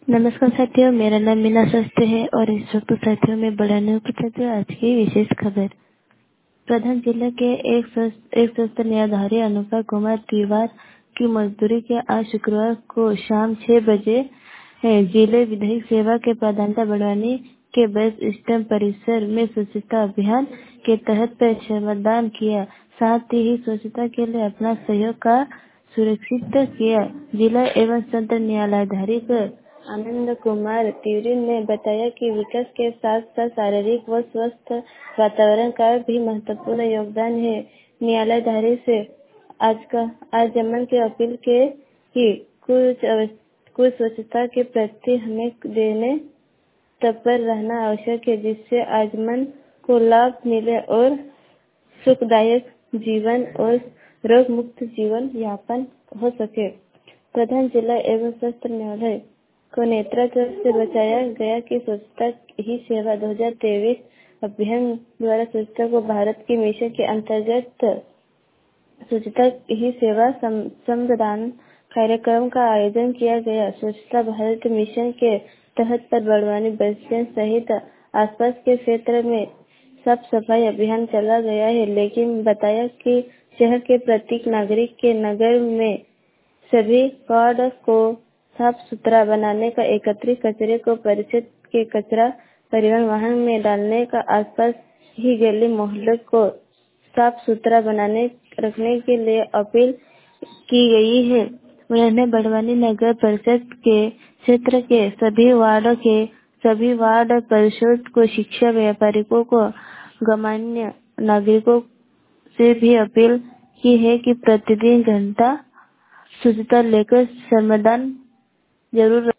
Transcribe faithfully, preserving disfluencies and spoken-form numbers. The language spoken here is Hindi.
नमस्कार साथियों, मेरा नाम मीना शास्त्री है और इस वक्त साथियों में बढ़ाने साथियों आज की विशेष खबर। प्रधान जिले के एक स्वस्थ एक स्वस्थ न्यायाधारी अनुपा कुमार तिवार की मजदूरी के आज शुक्रवार को शाम छह बजे है, जिले विधिक सेवा के प्रदाता बड़वानी के बस स्टैंड परिसर में स्वच्छता अभियान के तहत श्रमदान किया। साथ ही स्वच्छता के लिए अपना सहयोग का सुरक्षित किया। जिला एवं सत्र न्यायालयधारी आनंद कुमार तिवारी ने बताया कि विकास के साथ साथ शारीरिक व स्वस्थ वातावरण का भी महत्वपूर्ण योगदान है। न्यायालयधारी से आज का आज जमन की अपील के कि कुछ कुछ स्वच्छता के प्रति हमें देने तत्पर रहना आवश्यक है, जिससे आजमन को लाभ मिले और सुखदायक जीवन और रोग मुक्त जीवन यापन हो सके। प्रधान जिला एवं सत्र न्यायालय को नेतृत्व से बताया गया कि स्वच्छता ही सेवा दो हज़ार तेईस अभियान द्वारा स्वच्छता को भारत की मिशन के अंतर्गत स्वच्छता ही सेवा श्रमदान कार्यक्रम का आयोजन किया गया। स्वच्छता भारत मिशन के तहत पर बड़वानी बस स्टैंड सहित आसपास के क्षेत्र में साफ सफाई अभियान चला गया है, लेकिन बताया कि शहर के प्रत्येक नागरिक के नगर में सभी वार्ड को साफ सुथरा बनाने का, एकत्रित कचरे को परिषद के कचरा परिवहन वाहन में डालने का, आसपास ही गली मोहल्ले को साफ सुथरा बनाने रखने के लिए अपील की गई है। उन्होंने बड़वानी नगर परिषद के क्षेत्र के सभी वार्डों के सभी वार्ड परिषद को शिक्षा व्यापारिकों को गणमान्य नागरिकों से भी अपील की है कि प्रतिदिन घंटा स्वच्छता लेकर श्रमदान जरूर